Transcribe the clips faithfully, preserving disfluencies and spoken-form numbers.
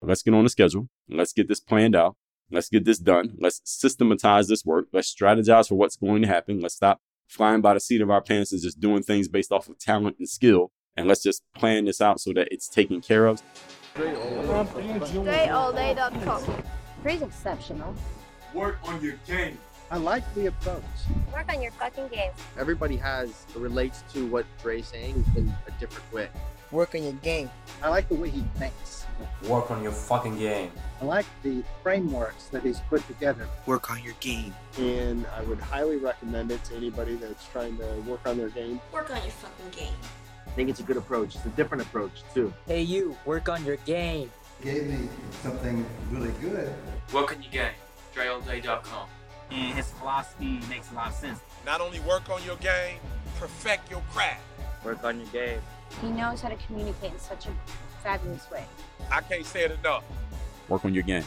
let's get on the schedule. Let's get this planned out. Let's get this done. Let's systematize this work. Let's strategize for what's going to happen. Let's stop flying by the seat of our pants and just doing things based off of talent and skill. And let's just plan this out so that it's taken care of. straight all day dot com. Pretty exceptional. Work on your game. I like the approach. Work on your fucking game. Everybody has relates to what Dre's saying in a different way. Work on your game. I like the way he thinks. Work on your fucking game. I like the frameworks that he's put together. Work on your game. And I would highly recommend it to anybody that's trying to work on their game. Work on your fucking game. I think it's a good approach. It's a different approach, too. Hey, you, work on your game. Gave me something really good. Work on your game. Dre all day dot com. And his philosophy makes a lot of sense. Not only work on your game, perfect your craft. Work on your game. He knows how to communicate in such a fabulous way. I can't say it enough. Work on your game.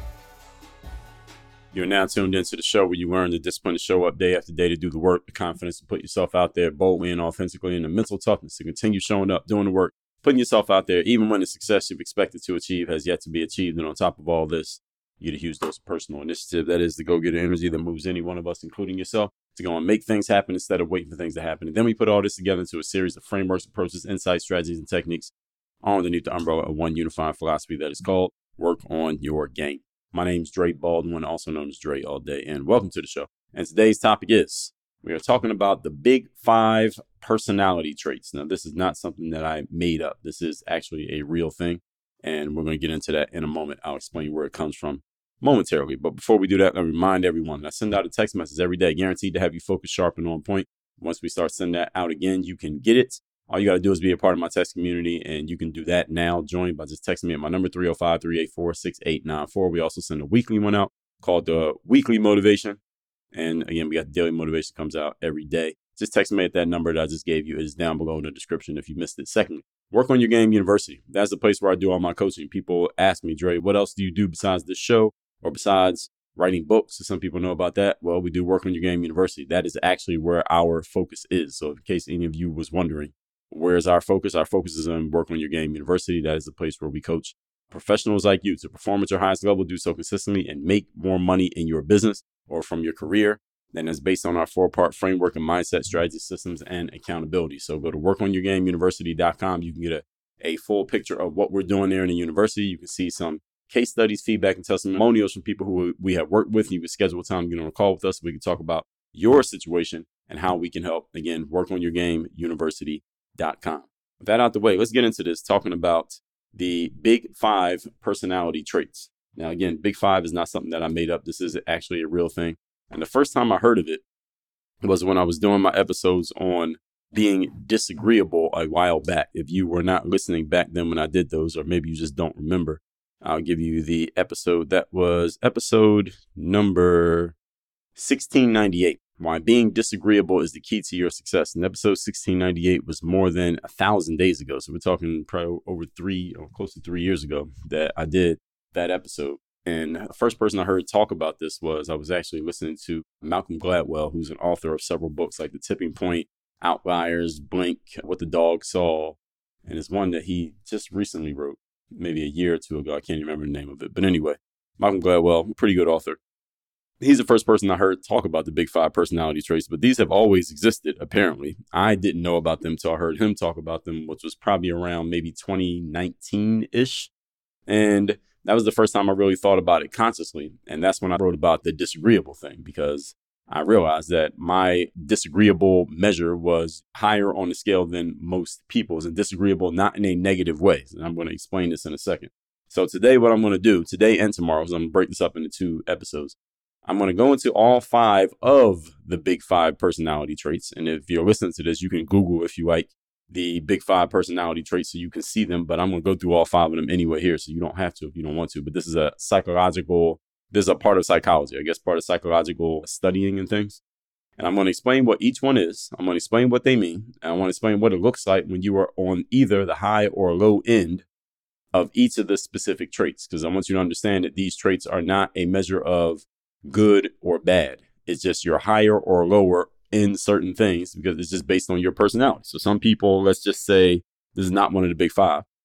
You're now tuned into the show where you learn the discipline to show up day after day to do the work, the confidence to put yourself out there boldly and authentically, and the mental toughness to continue showing up, doing the work, putting yourself out there, even when the success you've expected to achieve has yet to be achieved. And on top of all this, you get a huge dose of personal initiative. That is the go-getter energy that moves any one of us, including yourself, to go and make things happen instead of waiting for things to happen. And then we put all this together into a series of frameworks, approaches, insights, strategies, and techniques all underneath the umbrella of one unifying philosophy that is called Work on Your Game. My name's Dre Baldwin, also known as Dre All Day, and welcome to the show. And today's topic is, we are talking about the big five personality traits. Now, this is not something that I made up. This is actually a real thing, and we're going to get into that in a moment. I'll explain where it comes from momentarily. But before we do that, let me remind everyone that I send out a text message every day, guaranteed to have you focused, sharp, and on point. Once we start sending that out again, you can get it. All you got to do is be a part of my text community, and you can do that now. Join by just texting me at my number, three oh five, three eight four, six eight nine four. We also send a weekly one out called the Weekly Motivation. And again, we got the Daily Motivation comes out every day. Just text me at that number that I just gave you. It is down below in the description if you missed it. Secondly, Work on Your Game University. That's the place where I do all my coaching. People ask me, Dre, what else do you do besides this show or besides writing books? So some people know about that. Well, we do Work on Your Game University. That is actually where our focus is. So in case any of you was wondering, where's our focus? Our focus is on Work on Your Game University. That is the place where we coach professionals like you to perform at your highest level, do so consistently, and make more money in your business or from your career. Then it's based on our four-part framework of mindset, strategy, systems, and accountability. So go to work on your game university dot com. You can get a, a full picture of what we're doing there in the university. You can see some case studies, feedback, and testimonials from people who we have worked with. You can schedule a time to get on a call with us so we can talk about your situation and how we can help. Again, work on your game university dot com. With that out the way, let's get into this, talking about the big five personality traits. Now, again, big five is not something that I made up. This is actually a real thing. And the first time I heard of it was when I was doing my episodes on being disagreeable a while back. If you were not listening back then when I did those, or maybe you just don't remember, I'll give you the episode. That was episode number sixteen ninety-eight. Why being disagreeable is the key to your success. And episode sixteen ninety-eight was more than a thousand days ago. So we're talking probably over three or close to three years ago that I did that episode. And the first person I heard talk about this was I was actually listening to Malcolm Gladwell, who's an author of several books like The Tipping Point, Outliers, Blink, What the Dog Saw. And it's one that he just recently wrote, maybe a year or two ago. I can't remember the name of it. But anyway, Malcolm Gladwell, pretty good author. He's the first person I heard talk about the big five personality traits, but these have always existed, apparently. I didn't know about them until I heard him talk about them, which was probably around maybe twenty nineteen-ish. And that was the first time I really thought about it consciously. And that's when I wrote about the disagreeable thing, because I realized that my disagreeable measure was higher on the scale than most people's, and disagreeable not in a negative way. And I'm going to explain this in a second. So today, what I'm going to do, today and tomorrow, is I'm going to break this up into two episodes. I'm going to go into all five of the big five personality traits. And if you're listening to this, you can Google, if you like, the big five personality traits so you can see them. But I'm going to go through all five of them anyway here, so you don't have to if you don't want to. But this is a psychological, this is a part of psychology, I guess, part of psychological studying and things. And I'm going to explain what each one is. I'm going to explain what they mean. And I want to explain what it looks like when you are on either the high or low end of each of the specific traits. Because I want you to understand that these traits are not a measure of good or bad. It's just you're higher or lower in certain things because it's just based on your personality. So some people, let's just say this is not one of the big five.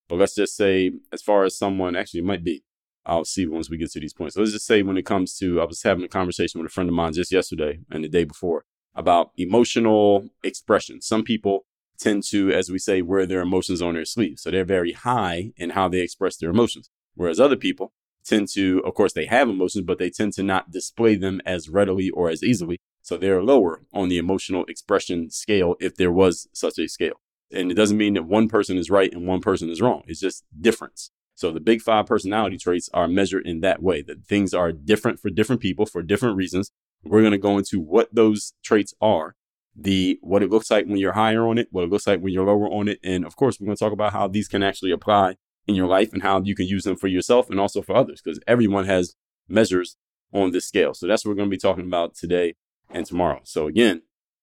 But let's just say, as far as someone, actually, it might be. I'll see once we get to these points. So let's just say when it comes to, I was having a conversation with a friend of mine just yesterday and the day before about emotional expression. Some people tend to, as we say, wear their emotions on their sleeve. So they're very high in how they express their emotions. Whereas other people tend to, of course, they have emotions, but they tend to not display them as readily or as easily. So they're lower on the emotional expression scale if there was such a scale. And it doesn't mean that one person is right and one person is wrong. It's just difference. So the big five personality traits are measured in that way, that things are different for different people for different reasons. We're going to go into what those traits are, the what it looks like when you're higher on it, what it looks like when you're lower on it. And of course, we're going to talk about how these can actually apply in your life and how you can use them for yourself and also for others, because everyone has measures on this scale. So that's what we're going to be talking about today and tomorrow. So again,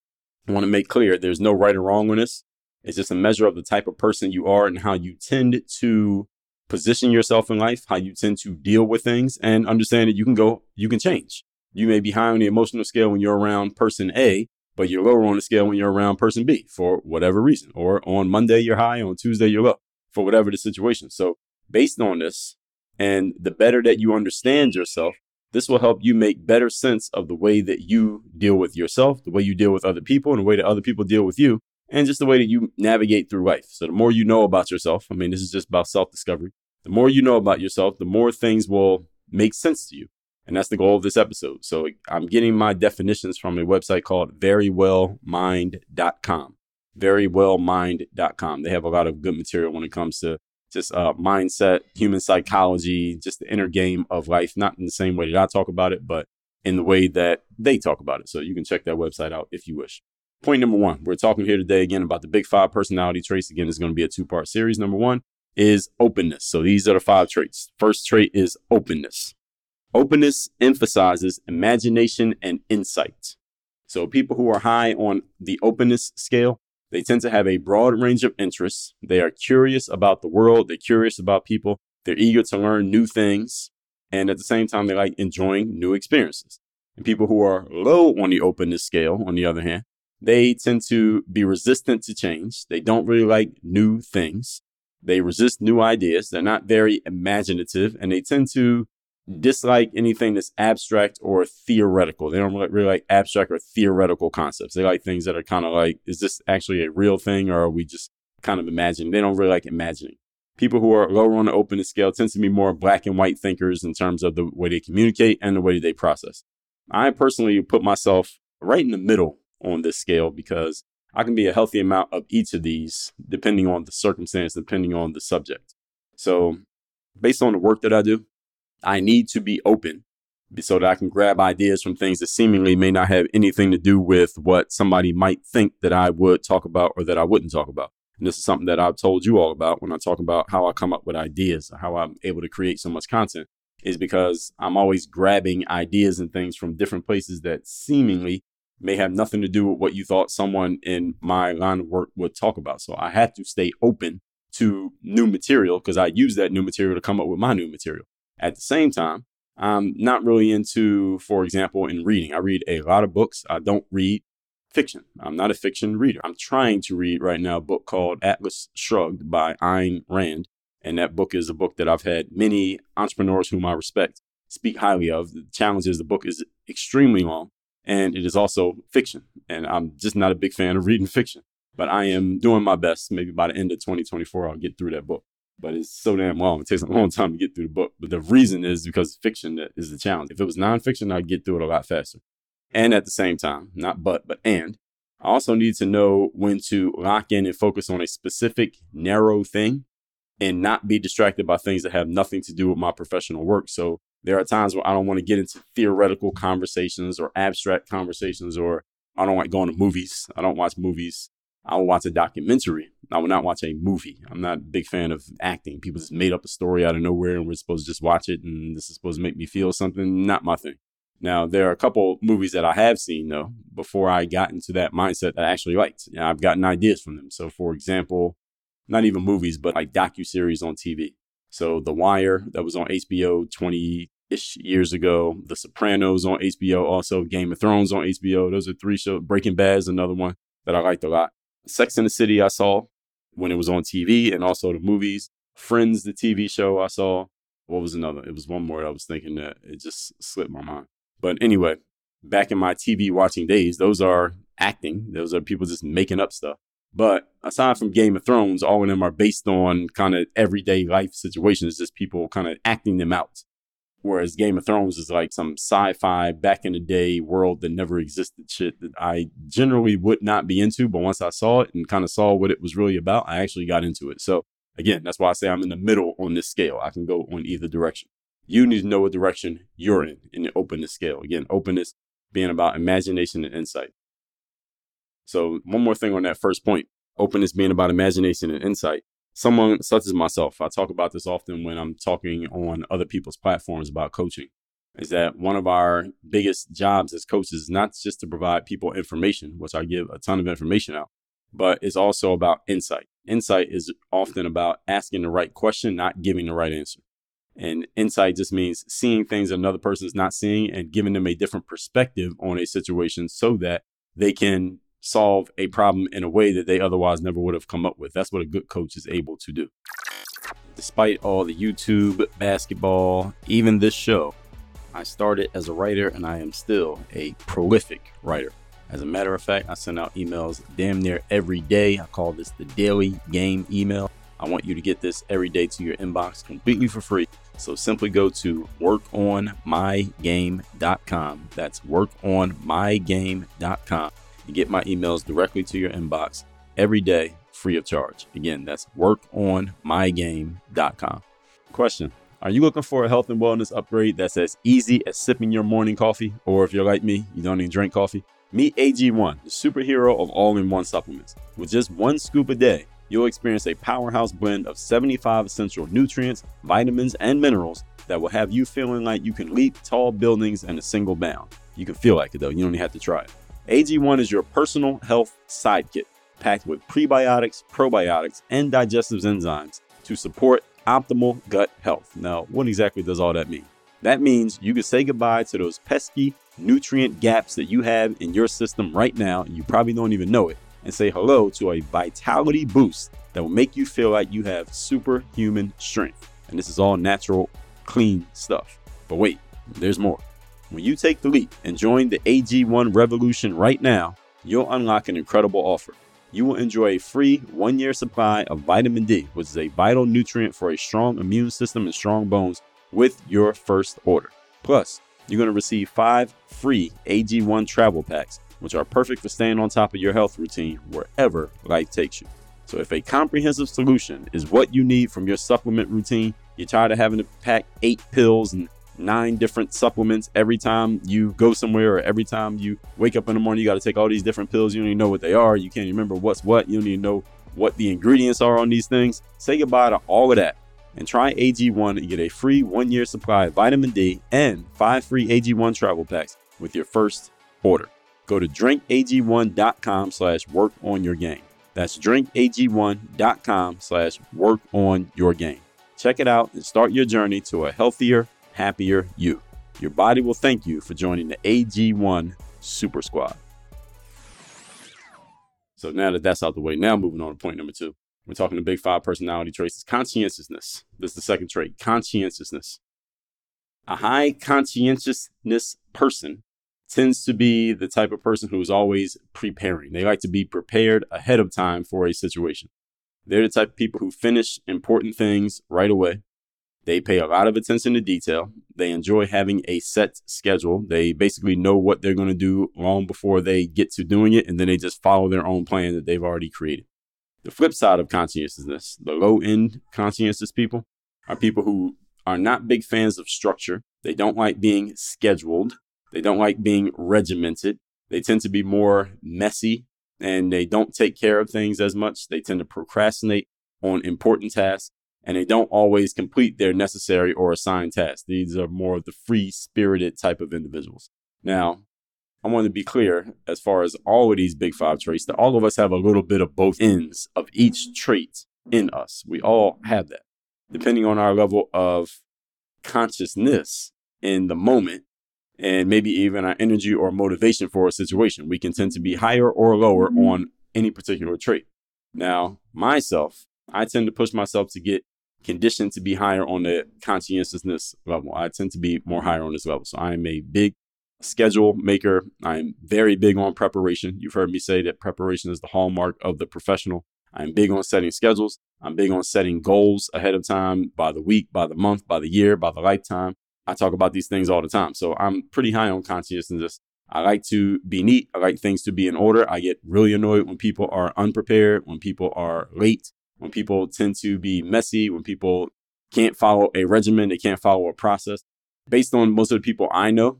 I want to make clear there's no right or wrong on this. It's just a measure of the type of person you are and how you tend to position yourself in life, how you tend to deal with things, and understand that you can go, you can change. You may be high on the emotional scale when you're around person A, but you're lower on the scale when you're around person B for whatever reason. Or on Monday, you're high, on Tuesday, you're low, for whatever the situation. So based on this, and the better that you understand yourself, this will help you make better sense of the way that you deal with yourself, the way you deal with other people, and the way that other people deal with you, and just the way that you navigate through life. So the more you know about yourself, I mean, this is just about self-discovery. The more you know about yourself, the more things will make sense to you. And that's the goal of this episode. So I'm getting my definitions from a website called very well mind dot com. very well mind dot com. They have a lot of good material when it comes to just uh, mindset, human psychology, just the inner game of life, not in the same way that I talk about it, but in the way that they talk about it. So you can check that website out if you wish. Point number one, we're talking here today again about the big five personality traits. Again, it's going to be a two-part series. Number one is openness. So these are the five traits. First trait is openness. Openness emphasizes imagination and insight. So people who are high on the openness scale, they tend to have a broad range of interests. They are curious about the world. They're curious about people. They're eager to learn new things. And at the same time, they like enjoying new experiences. And people who are low on the openness scale, on the other hand, they tend to be resistant to change. They don't really like new things. They resist new ideas. They're not very imaginative, and they tend to dislike anything that's abstract or theoretical. They don't really like abstract or theoretical concepts. They like things that are kind of like, is this actually a real thing, or are we just kind of imagining? They don't really like imagining. People who are lower on the openness scale tend to be more black and white thinkers in terms of the way they communicate and the way they process. I personally put myself right in the middle on this scale because I can be a healthy amount of each of these depending on the circumstance, depending on the subject. So based on the work that I do, I need to be open so that I can grab ideas from things that seemingly may not have anything to do with what somebody might think that I would talk about or that I wouldn't talk about. And this is something that I've told you all about when I talk about how I come up with ideas, or how I'm able to create so much content, is because I'm always grabbing ideas and things from different places that seemingly may have nothing to do with what you thought someone in my line of work would talk about. So I have to stay open to new material because I use that new material to come up with my new material. At the same time, I'm not really into, for example, in reading. I read a lot of books. I don't read fiction. I'm not a fiction reader. I'm trying to read right now a book called Atlas Shrugged by Ayn Rand. And that book is a book that I've had many entrepreneurs whom I respect speak highly of. The challenge is the book is extremely long. And it is also fiction. And I'm just not a big fan of reading fiction. But I am doing my best. Maybe by the end of twenty twenty-four, I'll get through that book. But it's so damn long. It takes a long time to get through the book. But the reason is because fiction is the challenge. If it was nonfiction, I'd get through it a lot faster. And at the same time, not but, but and, I also need to know when to lock in and focus on a specific narrow thing and not be distracted by things that have nothing to do with my professional work. So there are times where I don't want to get into theoretical conversations or abstract conversations, or I don't like going to movies. I don't watch movies. I will watch a documentary. I will not watch a movie. I'm not a big fan of acting. People just made up a story out of nowhere and we're supposed to just watch it and this is supposed to make me feel something. Not my thing. Now, there are a couple movies that I have seen, though, before I got into that mindset that I actually liked. You know, I've gotten ideas from them. So, for example, not even movies, but like docuseries on T V. So The Wire, that was on H B O twenty-ish years ago. The Sopranos on H B O, also Game of Thrones on H B O. Those are three shows. Breaking Bad is another one that I liked a lot. Sex and the City I saw when it was on T V, and also the movies. Friends, the T V show I saw. What was another? It was one more I was thinking that it just slipped my mind. But anyway, back in my T V watching days, those are acting. Those are people just making up stuff. But aside from Game of Thrones, all of them are based on kind of everyday life situations, just people kind of acting them out. Whereas Game of Thrones is like some sci-fi back in the day world that never existed shit that I generally would not be into. But once I saw it and kind of saw what it was really about, I actually got into it. So again, that's why I say I'm in the middle on this scale. I can go on either direction. You need to know what direction you're in in the openness scale. Again, openness being about imagination and insight. So one more thing on that first point, openness being about imagination and insight. Someone such as myself, I talk about this often when I'm talking on other people's platforms about coaching, is that one of our biggest jobs as coaches is not just to provide people information, which I give a ton of information out, but it's also about insight. Insight is often about asking the right question, not giving the right answer. And insight just means seeing things that another person's not seeing and giving them a different perspective on a situation so that they can solve a problem in a way that they otherwise never would have come up with. That's what a good coach is able to do. Despite all the YouTube, basketball, even this show, I started as a writer and I am still a prolific writer. As a matter of fact, I send out emails damn near every day. I call this the daily game email. I want you to get this every day to your inbox completely for free. So simply go to work on my game dot com. That's work on my game dot com. You get my emails directly to your inbox every day, free of charge. Again, that's work on my game dot com. Question. Are you looking for a health and wellness upgrade that's as easy as sipping your morning coffee? Or if you're like me, you don't even drink coffee? Meet A G one, the superhero of all-in-one supplements. With just one scoop a day, you'll experience a powerhouse blend of seventy-five essential nutrients, vitamins, and minerals that will have you feeling like you can leap tall buildings in a single bound. You can feel like it though, you don't even have to try it. A G one is your personal health sidekick, packed with prebiotics, probiotics, and digestive enzymes to support optimal gut health. Now, what exactly does all that mean? That means you can say goodbye to those pesky nutrient gaps that you have in your system right now, and you probably don't even know it, and say hello to a vitality boost that will make you feel like you have superhuman strength. And this is all natural, clean stuff. But wait, there's more. When you take the leap and join the A G one revolution right now, you'll unlock an incredible offer. You will enjoy a free one-year supply of vitamin D, which is a vital nutrient for a strong immune system and strong bones, with your first order. Plus, you're going to receive five free A G one travel packs, which are perfect for staying on top of your health routine wherever life takes you. So if a comprehensive solution is what you need from your supplement routine, you're tired of having to pack eight pills and nine different supplements every time you go somewhere, or every time you wake up in the morning, you got to take all these different pills. You don't even know what they are. You can't remember what's what. You don't even know what the ingredients are on these things. Say goodbye to all of that and try A G one and get a free one-year supply of vitamin D and five free A G one travel packs with your first order. Go to drink A G one dot com slash work on your game. That's drink A G one dot com slash work on your game. Check it out and start your journey to a healthier, happier you. Your body will thank you for joining the A G one Super Squad. So now that that's out the way, now moving on to point number two. We're talking the big five personality traits. It's conscientiousness. This is the second trait, conscientiousness. A high conscientiousness person tends to be the type of person who is always preparing. They like to be prepared ahead of time for a situation. They're the type of people who finish important things right away. They pay a lot of attention to detail. They enjoy having a set schedule. They basically know what they're going to do long before they get to doing it, and then they just follow their own plan that they've already created. The flip side of conscientiousness, the low-end conscientious people, are people who are not big fans of structure. They don't like being scheduled. They don't like being regimented. They tend to be more messy, and they don't take care of things as much. They tend to procrastinate on important tasks, and they don't always complete their necessary or assigned tasks. These are more of the free-spirited type of individuals. Now, I want to be clear as far as all of these big five traits, that all of us have a little bit of both ends of each trait in us. We all have that. Depending on our level of consciousness in the moment, and maybe even our energy or motivation for a situation, we can tend to be higher or lower on any particular trait. Now, myself, I tend to push myself to get conditioned to be higher on the conscientiousness level. I tend to be more higher on this level. So I am a big schedule maker. I am very big on preparation. You've heard me say that preparation is the hallmark of the professional. I'm big on setting schedules. I'm big on setting goals ahead of time, by the week, by the month, by the year, by the lifetime. I talk about these things all the time. So I'm pretty high on conscientiousness. I like to be neat. I like things to be in order. I get really annoyed when people are unprepared, when people are late, when people tend to be messy, when people can't follow a regimen, they can't follow a process. Based on most of the people I know,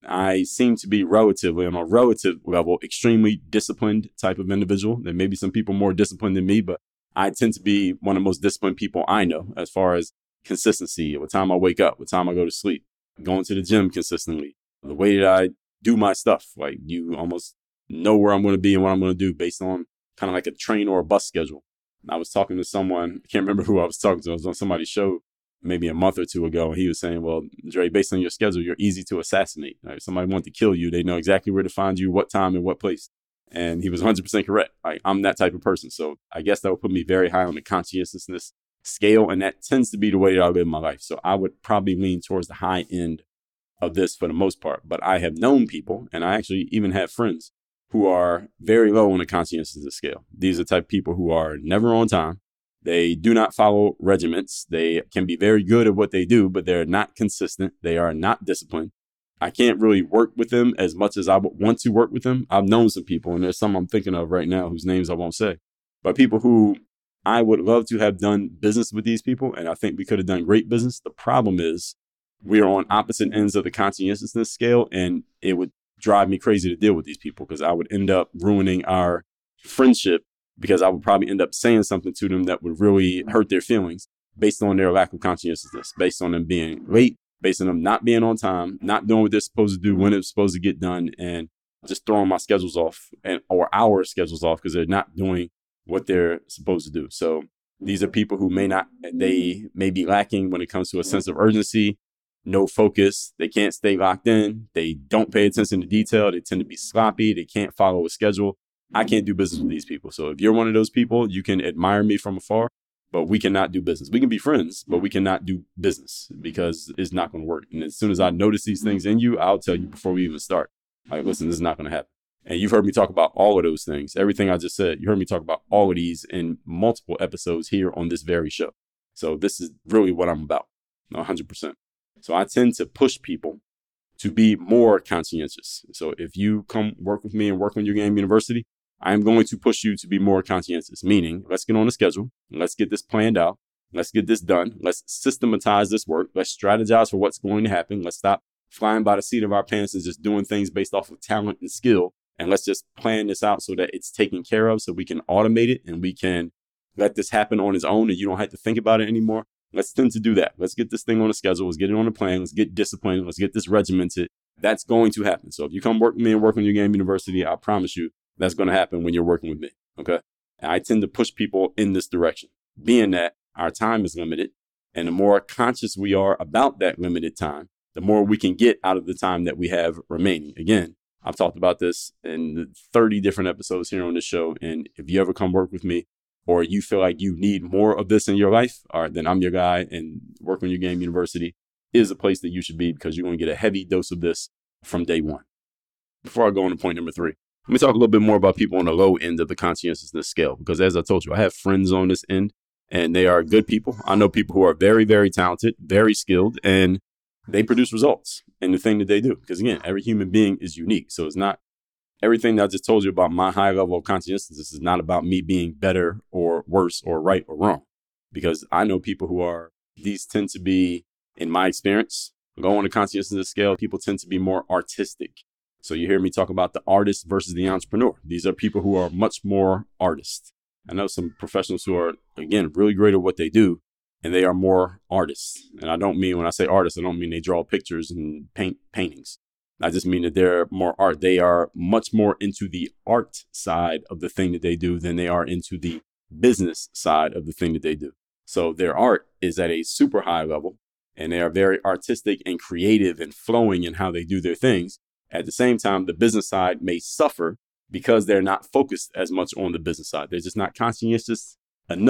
I seem to be relatively, on a relative level, extremely disciplined type of individual. There may be some people more disciplined than me, but I tend to be one of the most disciplined people I know as far as consistency, what time I wake up, what time I go to sleep, going to the gym consistently, the way that I do my stuff. Like, you almost know where I'm going to be and what I'm going to do based on kind of like a train or a bus schedule. I was talking to someone, I can't remember who I was talking to. I was on somebody's show maybe a month or two ago. And he was saying, well, Dre, based on your schedule, you're easy to assassinate. Like, if somebody wants to kill you, they know exactly where to find you, what time and what place. And he was one hundred percent correct. Like, I'm that type of person. So I guess that would put me very high on the conscientiousness scale. And that tends to be the way that I live my life. So I would probably lean towards the high end of this for the most part. But I have known people, and I actually even have friends who are very low on the conscientiousness scale. These are the type of people who are never on time. They do not follow regiments. They can be very good at what they do, but they're not consistent. They are not disciplined. I can't really work with them as much as I would want to work with them. I've known some people, and there's some I'm thinking of right now whose names I won't say, but people who I would love to have done business with these people, and I think we could have done great business. The problem is we are on opposite ends of the conscientiousness scale, and it would drive me crazy to deal with these people because I would end up ruining our friendship because I would probably end up saying something to them that would really hurt their feelings based on their lack of conscientiousness, based on them being late, based on them not being on time, not doing what they're supposed to do when it's supposed to get done, and just throwing my schedules off and or our schedules off because they're not doing what they're supposed to do. So these are people who may not, they may be lacking when it comes to a sense of urgency, no focus. They can't stay locked in. They don't pay attention to detail. They tend to be sloppy. They can't follow a schedule. I can't do business with these people. So if you're one of those people, you can admire me from afar, but we cannot do business. We can be friends, but we cannot do business because it's not going to work. And as soon as I notice these things in you, I'll tell you before we even start. Like, listen, this is not going to happen. And you've heard me talk about all of those things. Everything I just said, you heard me talk about all of these in multiple episodes here on this very show. So this is really what I'm about, one hundred percent. So I tend to push people to be more conscientious. So if you come work with me and work on Your Game University, I am going to push you to be more conscientious, meaning let's get on the schedule. Let's get this planned out. Let's get this done. Let's systematize this work. Let's strategize for what's going to happen. Let's stop flying by the seat of our pants and just doing things based off of talent and skill. And let's just plan this out so that it's taken care of so we can automate it and we can let this happen on its own and you don't have to think about it anymore. Let's tend to do that. Let's get this thing on a schedule. Let's get it on a plan. Let's get disciplined. Let's get this regimented. That's going to happen. So if you come work with me and work on Your Game University, I promise you that's going to happen when you're working with me. Okay. And I tend to push people in this direction, being that our time is limited. And the more conscious we are about that limited time, the more we can get out of the time that we have remaining. Again, I've talked about this in thirty different episodes here on the show. And if you ever come work with me, or you feel like you need more of this in your life, all right, then I'm your guy, and Work on Your Game University is a place that you should be because you're going to get a heavy dose of this from day one. Before I go on to point number three, let me talk a little bit more about people on the low end of the conscientiousness scale, because as I told you, I have friends on this end and they are good people. I know people who are very, very talented, very skilled, and they produce results in the thing that they do. Because again, every human being is unique. So it's not everything that I just told you about my high level of conscientiousness is not about me being better or worse or right or wrong. Because I know people who are, these tend to be, in my experience, go on the conscientiousness scale, people tend to be more artistic. So you hear me talk about the artist versus the entrepreneur. These are people who are much more artists. I know some professionals who are, again, really great at what they do, and they are more artists. And I don't mean, when I say artists, I don't mean they draw pictures and paint paintings. I just mean that they're more art. They are much more into the art side of the thing that they do than they are into the business side of the thing that they do. So their art is at a super high level, and they are very artistic and creative and flowing in how they do their things. At the same time, the business side may suffer because they're not focused as much on the business side. They're just not conscientious enough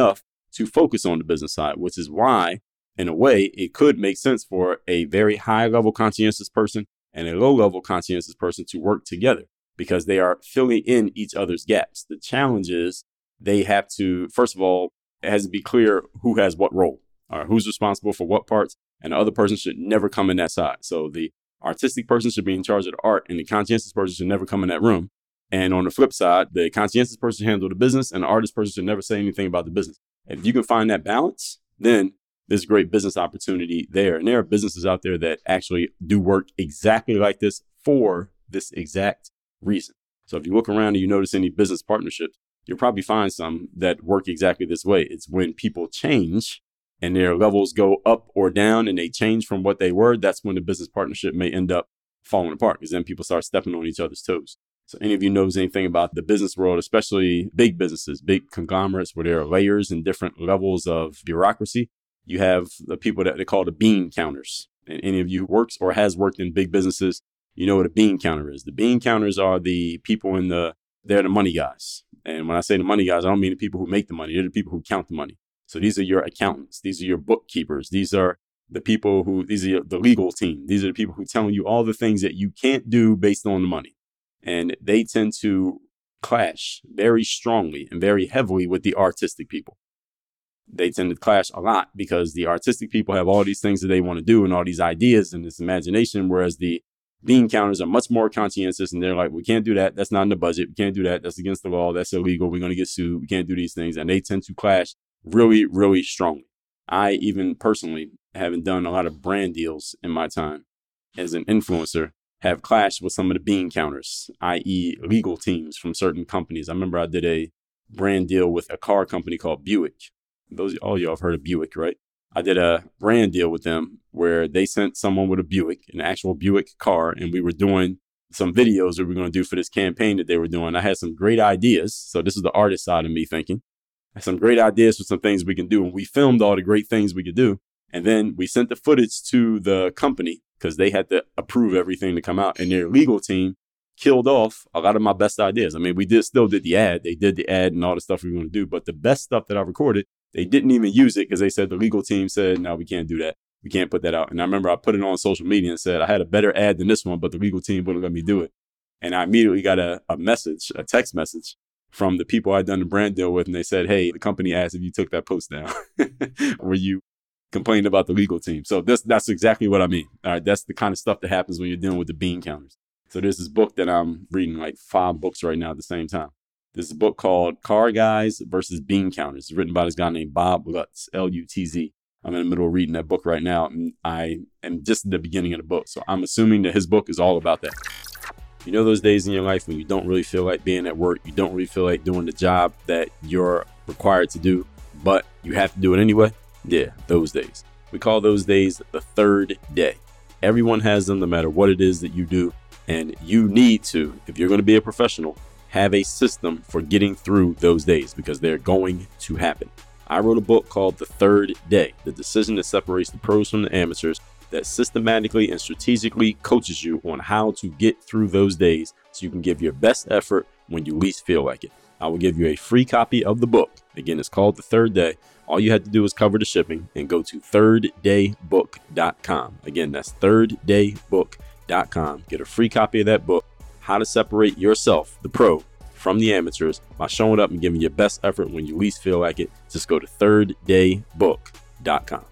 to focus on the business side, which is why, in a way, it could make sense for a very high level conscientious person and a low level conscientious person to work together because they are filling in each other's gaps. The challenge is they have to, first of all, it has to be clear who has what role, or who's responsible for what parts, and the other person should never come in that side. So the artistic person should be in charge of the art, and the conscientious person should never come in that room. And on the flip side, the conscientious person should handle the business, and the artist person should never say anything about the business. If you can find that balance, then there's great business opportunity there. And there are businesses out there that actually do work exactly like this for this exact reason. So if you look around and you notice any business partnerships, you'll probably find some that work exactly this way. It's when people change and their levels go up or down and they change from what they were, that's when the business partnership may end up falling apart because then people start stepping on each other's toes. So any of you knows anything about the business world, especially big businesses, big conglomerates where there are layers and different levels of bureaucracy, you have the people that they call the bean counters. And any of you who works or has worked in big businesses, you know what a bean counter is. The bean counters are the people in the, they're the money guys. And when I say the money guys, I don't mean the people who make the money. They're the people who count the money. So these are your accountants. These are your bookkeepers. These are the people who, these are your, the legal team. These are the people who telling you all the things that you can't do based on the money. And they tend to clash very strongly and very heavily with the artistic people. They tend to clash a lot because the artistic people have all these things that they want to do and all these ideas and this imagination, whereas the bean counters are much more conscientious and they're like, we can't do that. That's not in the budget. We can't do that. That's against the law. That's illegal. We're going to get sued. We can't do these things. And they tend to clash really, really strongly. I even personally, having done a lot of brand deals in my time as an influencer, have clashed with some of the bean counters, that is legal teams from certain companies. I remember I did a brand deal with a car company called Buick. Those, all y'all have heard of Buick, right? I did a brand deal with them where they sent someone with a Buick, an actual Buick car, and we were doing some videos that we were going to do for this campaign that they were doing. I had some great ideas. So this is the artist side of me thinking. I had some great ideas for some things we can do. And we filmed all the great things we could do. And then we sent the footage to the company because they had to approve everything to come out. And their legal team killed off a lot of my best ideas. I mean, we did still did the ad. They did the ad and all the stuff we were going to do. But the best stuff that I recorded, they didn't even use it because they said the legal team said, no, we can't do that. We can't put that out. And I remember I put it on social media and said I had a better ad than this one, but the legal team wouldn't let me do it. And I immediately got a, a message, a text message from the people I'd done the brand deal with. And they said, hey, the company asked if you took that post down. Were you complaining about the legal team? So this, that's exactly what I mean. All right. That's the kind of stuff that happens when you're dealing with the bean counters. So there's this book that I'm reading, like five books right now at the same time. There's a book called Car Guys versus Bean Counters. It's written by this guy named Bob Lutz, L U T Z. I'm in the middle of reading that book right now, and I am just at the beginning of the book. So I'm assuming that his book is all about that. You know those days in your life when you don't really feel like being at work, you don't really feel like doing the job that you're required to do, but you have to do it anyway? Yeah, those days. We call those days the third day. Everyone has them no matter what it is that you do, and you need to, if you're going to be a professional, have a system for getting through those days because they're going to happen. I wrote a book called The Third Day, the decision that separates the pros from the amateurs, that systematically and strategically coaches you on how to get through those days so you can give your best effort when you least feel like it. I will give you a free copy of the book. Again, it's called The Third Day. All you have to do is cover the shipping and go to third day book dot com. Again, that's third day book dot com. Get a free copy of that book, How to Separate Yourself, the Pro, from the Amateurs, by showing up and giving your best effort when you least feel like it. Just go to third day book dot com.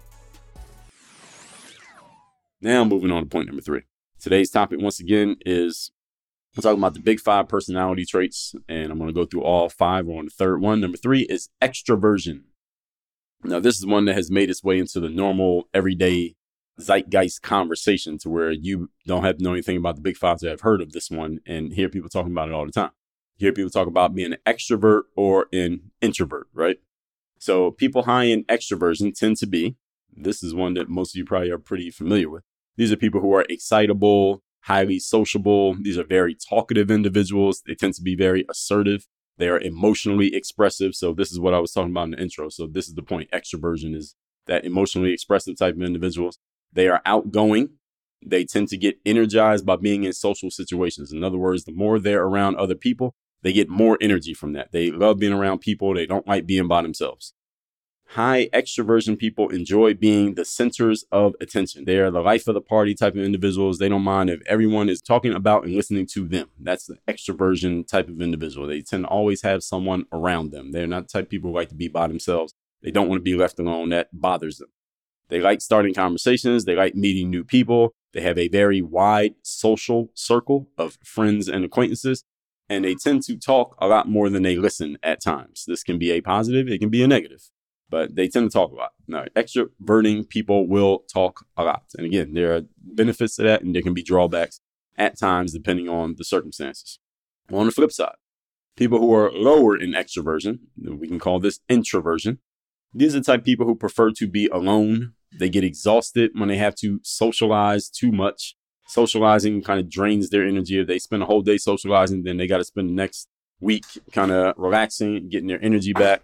Now moving on to point number three. Today's topic, once again, is we're talking about the big five personality traits, and I'm going to go through all five. We're on the third one. Number three is extroversion. Now, this is one that has made its way into the normal, everyday zeitgeist conversation to where you don't have to know anything about the big five to have heard of this one and hear people talking about it all the time. You hear people talk about being an extrovert or an introvert, right? So people high in extroversion tend to be, this is one that most of you probably are pretty familiar with. These are people who are excitable, highly sociable. These are very talkative individuals. They tend to be very assertive. They are emotionally expressive. So this is what I was talking about in the intro. So this is the point. Extroversion is that emotionally expressive type of individuals. They are outgoing. They tend to get energized by being in social situations. In other words, the more they're around other people, they get more energy from that. They love being around people. They don't like being by themselves. High extroversion people enjoy being the centers of attention. They are the life of the party type of individuals. They don't mind if everyone is talking about and listening to them. That's the extroversion type of individual. They tend to always have someone around them. They're not the type of people who like to be by themselves. They don't want to be left alone. That bothers them. They like starting conversations. They like meeting new people. They have a very wide social circle of friends and acquaintances, and they tend to talk a lot more than they listen at times. This can be a positive. It can be a negative. But they tend to talk a lot. Now, extroverting people will talk a lot. And again, there are benefits to that, and there can be drawbacks at times depending on the circumstances. On the flip side, people who are lower in extroversion, we can call this introversion. These are the type of people who prefer to be alone. They get exhausted when they have to socialize too much. Socializing kind of drains their energy. If they spend a whole day socializing, then they got to spend the next week kind of relaxing, getting their energy back.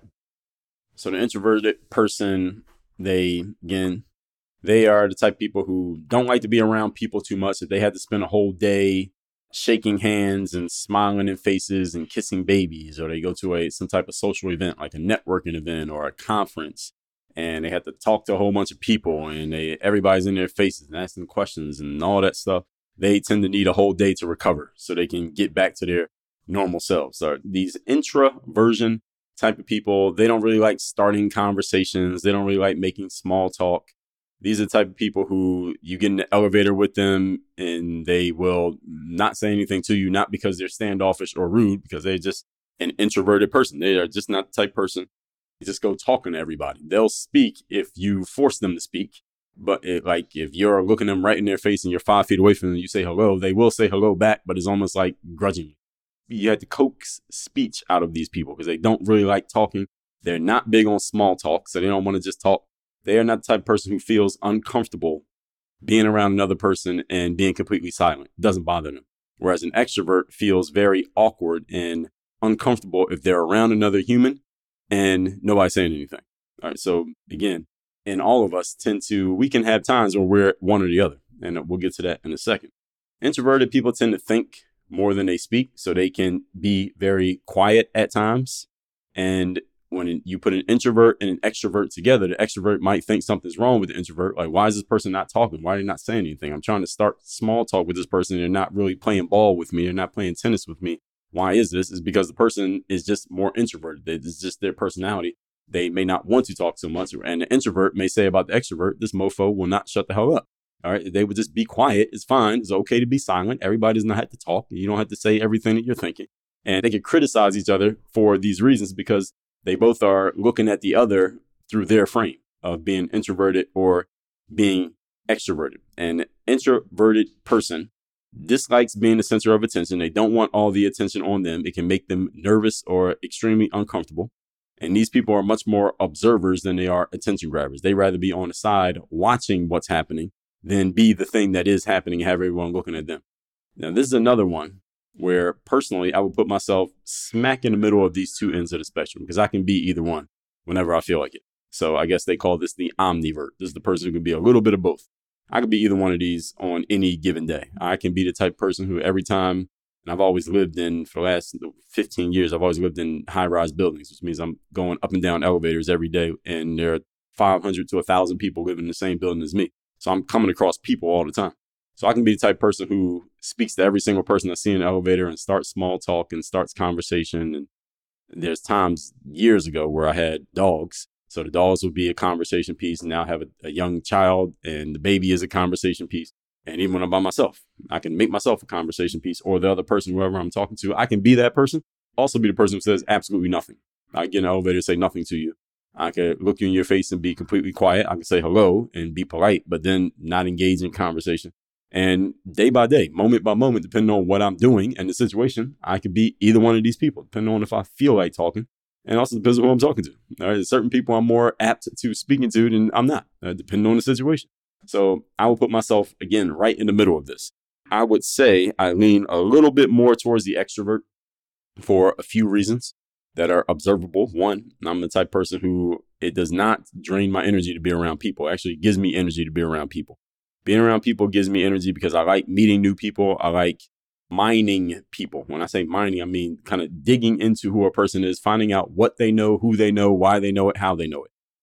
So the introverted person, they, again, they are the type of people who don't like to be around people too much. If they had to spend a whole day shaking hands and smiling in faces and kissing babies, or they go to a some type of social event like a networking event or a conference, and they have to talk to a whole bunch of people and they everybody's in their faces and asking questions and all that stuff, they tend to need a whole day to recover so they can get back to their normal selves. So these introversion type of people, they don't really like starting conversations. They don't really like making small talk. These are the type of people who you get in the elevator with them and they will not say anything to you, not because they're standoffish or rude, because they're just an introverted person. They are just not the type of person. They just go talking to everybody. They'll speak if you force them to speak. But it, like if you're looking them right in their face and you're five feet away from them, you say hello, they will say hello back, but it's almost like grudgingly. You have to coax speech out of these people because they don't really like talking. They're not big on small talk, so they don't want to just talk. They are not the type of person who feels uncomfortable being around another person and being completely silent. It doesn't bother them. Whereas an extrovert feels very awkward and uncomfortable if they're around another human and nobody's saying anything. All right. So again, and all of us tend to, we can have times where we're one or the other, and we'll get to that in a second. Introverted people tend to think more than they speak, so they can be very quiet at times. And when you put an introvert and an extrovert together, the extrovert might think something's wrong with the introvert. Like, why is this person not talking? Why are they not saying anything? I'm trying to start small talk with this person. They're not really playing ball with me. They're not playing tennis with me. Why is this? Is because the person is just more introverted. It's just their personality. They may not want to talk so much. And the introvert may say about the extrovert, this mofo will not shut the hell up. All right. They would just be quiet. It's fine. It's okay to be silent. Everybody does not have to talk. You don't have to say everything that you're thinking. And they can criticize each other for these reasons because they both are looking at the other through their frame of being introverted or being extroverted. An introverted person dislikes being the center of attention. They don't want all the attention on them. It can make them nervous or extremely uncomfortable. And these people are much more observers than they are attention grabbers. They rather be on the side watching what's happening than be the thing that is happening and have everyone looking at them. Now, this is another one where personally I would put myself smack in the middle of these two ends of the spectrum because I can be either one whenever I feel like it. So I guess they call this the omnivert. This is the person who can be a little bit of both. I could be either one of these on any given day. I can be the type of person who every time, and I've always lived in, for the last fifteen years, I've always lived in high-rise buildings, which means I'm going up and down elevators every day, and there are five hundred to one thousand people living in the same building as me. So I'm coming across people all the time. So I can be the type of person who speaks to every single person I see in the elevator and starts small talk and starts conversation. And there's times years ago where I had dogs. So the dogs would be a conversation piece. Now I have a, a young child and the baby is a conversation piece. And even when I'm by myself, I can make myself a conversation piece, or the other person, whoever I'm talking to, I can be that person. Also be the person who says absolutely nothing. I get in the elevator and say nothing to you. I could look you in your face and be completely quiet. I can say hello and be polite, but then not engage in conversation. And day by day, moment by moment, depending on what I'm doing and the situation, I could be either one of these people, depending on if I feel like talking. And also depends on who I'm talking to. All right, there's certain people I'm more apt to speaking to than I'm not, uh, depending on the situation. So I will put myself, again, right in the middle of this. I would say I lean a little bit more towards the extrovert for a few reasons that are observable. One, I'm the type of person who it does not drain my energy to be around people. It actually gives me energy to be around people. Being around people gives me energy because I like meeting new people. I like mining people. When I say mining, I mean kind of digging into who a person is, finding out what they know, who they know, why they know it, how they know it.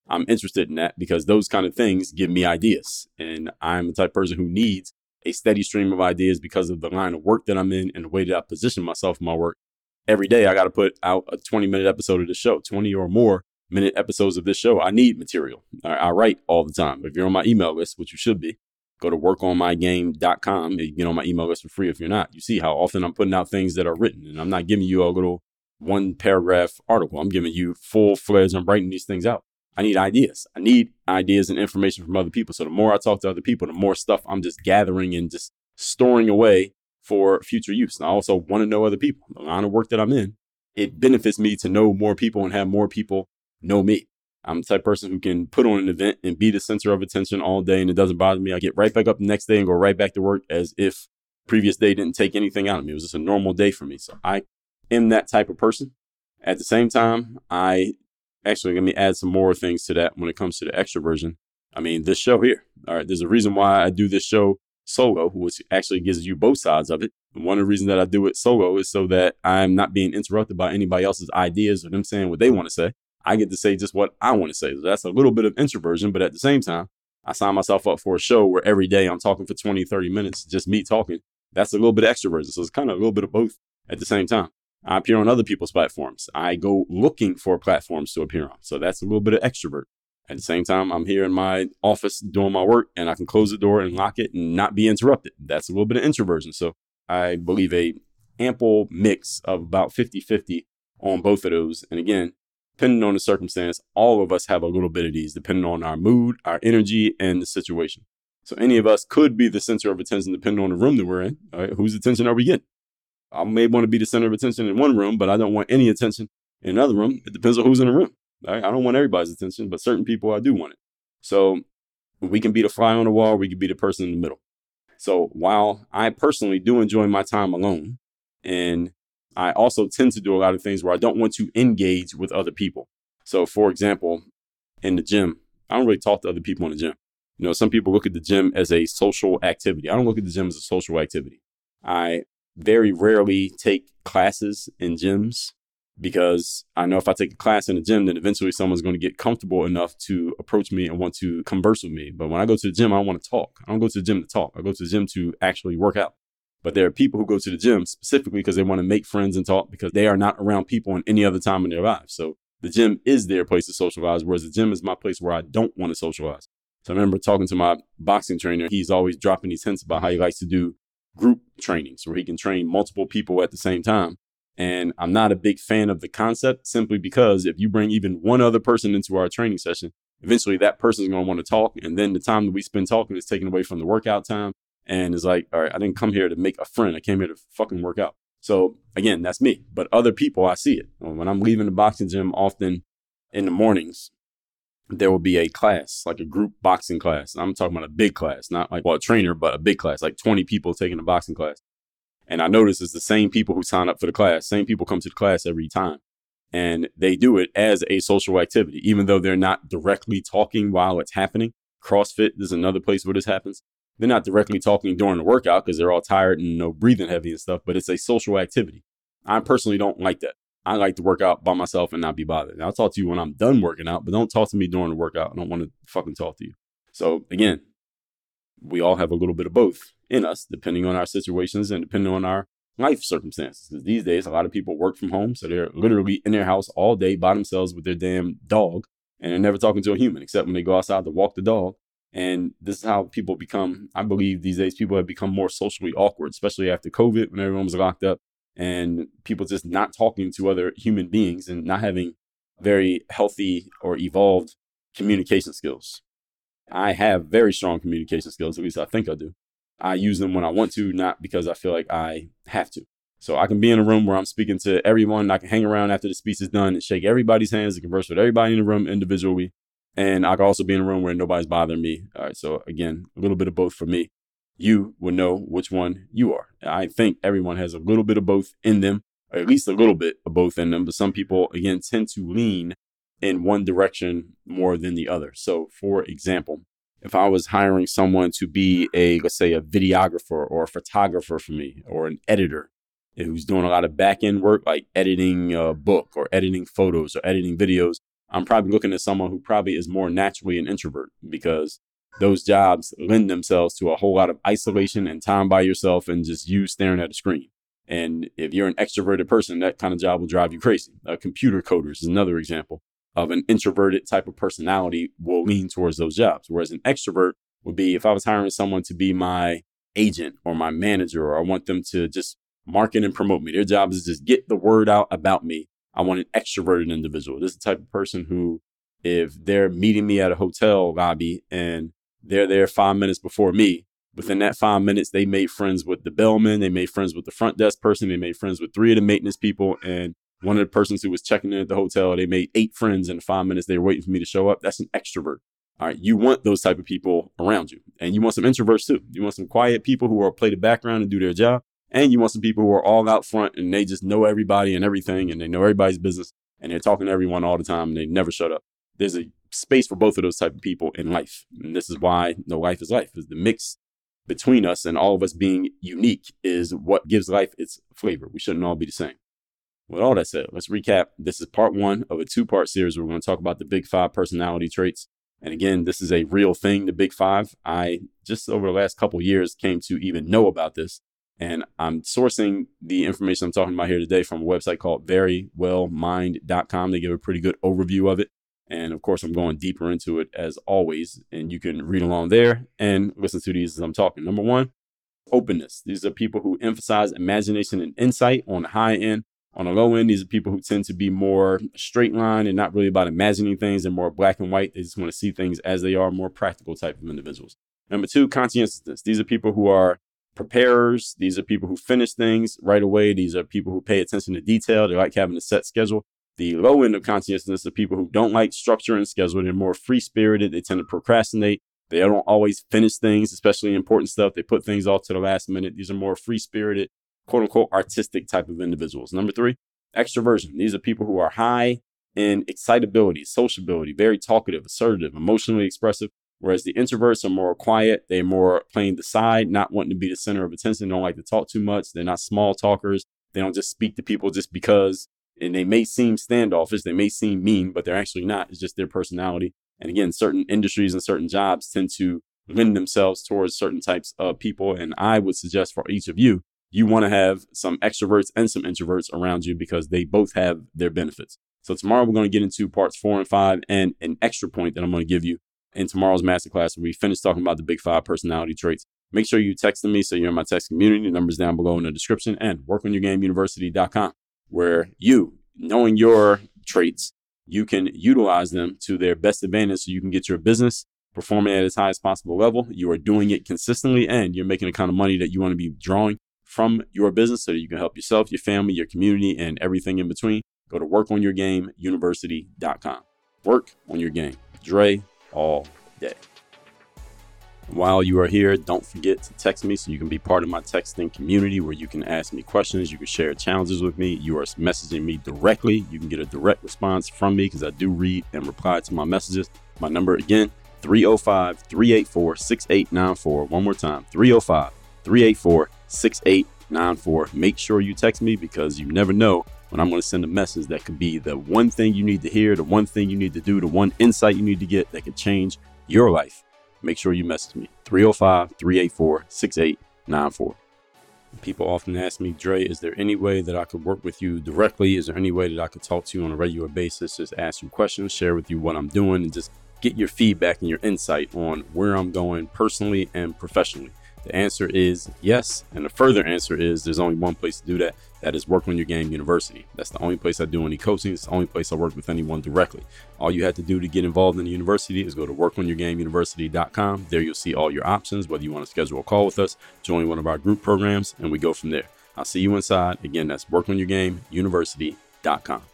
I'm interested in that because those kind of things give me ideas. And I'm the type of person who needs a steady stream of ideas because of the line of work that I'm in and the way that I position myself in my work. Every day, I got to put out a twenty minute episode of the show, twenty or more minute episodes of this show. I need material. I, I write all the time. If you're on my email list, which you should be, go to work on my game dot com. You can get on my email list for free if you're not. You see how often I'm putting out things that are written. And I'm not giving you a little one paragraph article. I'm giving you full fledged. I'm writing these things out. I need ideas. I need ideas and information from other people. So the more I talk to other people, the more stuff I'm just gathering and just storing away for future use. And I also want to know other people. The line of work that I'm in, it benefits me to know more people and have more people know me. I'm the type of person who can put on an event and be the center of attention all day, and it doesn't bother me. I get right back up the next day and go right back to work as if previous day didn't take anything out of me. It was just a normal day for me. So I am that type of person. At the same time, I actually, let me add some more things to that when it comes to the extroversion. I mean, this show here, all right, there's a reason why I do this show solo, which actually gives you both sides of it. And one of the reasons that I do it solo is so that I'm not being interrupted by anybody else's ideas or them saying what they want to say. I get to say just what I want to say. So that's a little bit of introversion, but at the same time, I sign myself up for a show where every day I'm talking for twenty, thirty minutes, just me talking. That's a little bit of extroversion. So it's kind of a little bit of both at the same time. I appear on other people's platforms. I go looking for platforms to appear on. So that's a little bit of extrovert. At the same time, I'm here in my office doing my work and I can close the door and lock it and not be interrupted. That's a little bit of introversion. So I believe a ample mix of about fifty-fifty on both of those. And again, depending on the circumstance, all of us have a little bit of these, depending on our mood, our energy, and the situation. So any of us could be the center of attention depending on the room that we're in. All right, whose attention are we getting? I may want to be the center of attention in one room, but I don't want any attention in another room. It depends on who's in the room. All right? I don't want everybody's attention, but certain people, I do want it. So we can be the fly on the wall. We can be the person in the middle. So while I personally do enjoy my time alone, and I also tend to do a lot of things where I don't want to engage with other people. So for example, in the gym, I don't really talk to other people in the gym. You know, some people look at the gym as a social activity. I don't look at the gym as a social activity. I very rarely take classes in gyms because I know if I take a class in the gym, then eventually someone's going to get comfortable enough to approach me and want to converse with me. But when I go to the gym, I don't want to talk. I don't go to the gym to talk. I go to the gym to actually work out. But there are people who go to the gym specifically because they want to make friends and talk because they are not around people in any other time in their lives. So the gym is their place to socialize, whereas the gym is my place where I don't want to socialize. So I remember talking to my boxing trainer. He's always dropping these hints about how he likes to do group trainings where he can train multiple people at the same time. And I'm not a big fan of the concept simply because if you bring even one other person into our training session, eventually that person is going to want to talk. And then the time that we spend talking is taken away from the workout time. And it's like, all right, I didn't come here to make a friend. I came here to fucking work out. So again, that's me. But other people, I see it. When I'm leaving the boxing gym, often in the mornings, there will be a class, like a group boxing class. I'm talking about a big class, not like, well, a trainer, but a big class, like twenty people taking a boxing class. And I notice it's the same people who sign up for the class. Same people come to the class every time. And they do it as a social activity, even though they're not directly talking while it's happening. CrossFit is another place where this happens. They're not directly talking during the workout because they're all tired and you know, breathing heavy and stuff, but it's a social activity. I personally don't like that. I like to work out by myself and not be bothered. And I'll talk to you when I'm done working out, but don't talk to me during the workout. I don't want to fucking talk to you. So again, we all have a little bit of both in us, depending on our situations and depending on our life circumstances. Because these days, a lot of people work from home. So they're literally in their house all day by themselves with their damn dog. And they're never talking to a human except when they go outside to walk the dog. And this is how people become, I believe these days, people have become more socially awkward, especially after COVID when everyone was locked up and people just not talking to other human beings and not having very healthy or evolved communication skills. I have very strong communication skills, at least I think I do. I use them when I want to, not because I feel like I have to. So I can be in a room where I'm speaking to everyone. I can hang around after the speech is done and shake everybody's hands and converse with everybody in the room individually. And I can also be in a room where nobody's bothering me. All right. So again, a little bit of both for me. You would know which one you are. I think everyone has a little bit of both in them, or at least a little bit of both in them. But some people, again, tend to lean in one direction more than the other. So for example, if I was hiring someone to be a, let's say, a videographer or a photographer for me, or an editor who's doing a lot of back end work, like editing a book or editing photos or editing videos, I'm probably looking at someone who probably is more naturally an introvert, because those jobs lend themselves to a whole lot of isolation and time by yourself and just you staring at a screen. And if you're an extroverted person, that kind of job will drive you crazy. Uh, computer coders is another example of an introverted type of personality will lean towards those jobs. Whereas an extrovert would be, if I was hiring someone to be my agent or my manager, or I want them to just market and promote me, their job is just get the word out about me. I want an extroverted individual. This is the type of person who, if they're meeting me at a hotel lobby and they're there five minutes before me, within that five minutes, they made friends with the bellman, they made friends with the front desk person, they made friends with three of the maintenance people, and one of the persons who was checking in at the hotel, they made eight friends in the five minutes they were waiting for me to show up. That's an extrovert. All right. You want those type of people around you. And you want some introverts too. You want some quiet people who are play the background and do their job. And you want some people who are all out front and they just know everybody and everything, and they know everybody's business, and they're talking to everyone all the time and they never shut up. There's a space for both of those type of people in life. And this is why no life is life, is the mix between us and all of us being unique is what gives life its flavor. We shouldn't all be the same. With all that said, let's recap. This is part one of a two-part series where we're going to talk about the big five personality traits. And again, this is a real thing, the big five. I just over the last couple of years came to even know about this. And I'm sourcing the information I'm talking about here today from a website called very well mind dot com. They give a pretty good overview of it. And of course, I'm going deeper into it as always. And you can read along there and listen to these as I'm talking. Number one, openness. These are people who emphasize imagination and insight on the high end. On the low end, these are people who tend to be more straight line and not really about imagining things. They're more black and white. They just want to see things as they are, more practical type of individuals. Number two, conscientiousness. These are people who are preparers. These are people who finish things right away. These are people who pay attention to detail. They like having a set schedule. The low end of conscientiousness are people who don't like structure and schedule. They're more free spirited. They tend to procrastinate. They don't always finish things, especially important stuff. They put things off to the last minute. These are more free spirited, quote unquote, artistic type of individuals. Number three, extroversion. These are people who are high in excitability, sociability, very talkative, assertive, emotionally expressive. Whereas the introverts are more quiet. They're more playing the side, not wanting to be the center of attention. They don't like to talk too much. They're not small talkers. They don't just speak to people just because, and they may seem standoffish. They may seem mean, but they're actually not. It's just their personality. And again, certain industries and certain jobs tend to lend themselves towards certain types of people. And I would suggest for each of you, you want to have some extroverts and some introverts around you because they both have their benefits. So tomorrow we're going to get into parts four and five and an extra point that I'm going to give you in tomorrow's masterclass when we finish talking about the big five personality traits. Make sure you text me so you're in my text community. The number's down below in the description, and work on your game university dot com, where you, knowing your traits, you can utilize them to their best advantage so you can get your business performing at its highest possible level. You are doing it consistently and you're making the kind of money that you want to be drawing from your business so that you can help yourself, your family, your community, and everything in between. Go to work on your game university dot com. Work on your game. Dre all day. While you are here, don't forget to text me so you can be part of my texting community where you can ask me questions. You can share challenges with me. You are messaging me directly. You can get a direct response from me because I do read and reply to my messages. My number again, three oh five, three eight four, six eight nine four. One more time, three oh five, three eight four, six eight nine four. Make sure you text me because you never know when I'm going to send a message that could be the one thing you need to hear, the one thing you need to do, the one insight you need to get that could change your life. Make sure you message me, three oh five, three eight four, six eight nine four. People often ask me, Dre, is there any way that I could work with you directly? Is there any way that I could talk to you on a regular basis, just ask you questions, share with you what I'm doing, and just get your feedback and your insight on where I'm going personally and professionally? The answer is yes. And the further answer is there's only one place to do that. That is Work on Your Game University. That's the only place I do any coaching. It's the only place I work with anyone directly. All you have to do to get involved in the university is go to work on your game university dot com. There you'll see all your options, whether you want to schedule a call with us, join one of our group programs, and we go from there. I'll see you inside. Again, that's work on your game university dot com.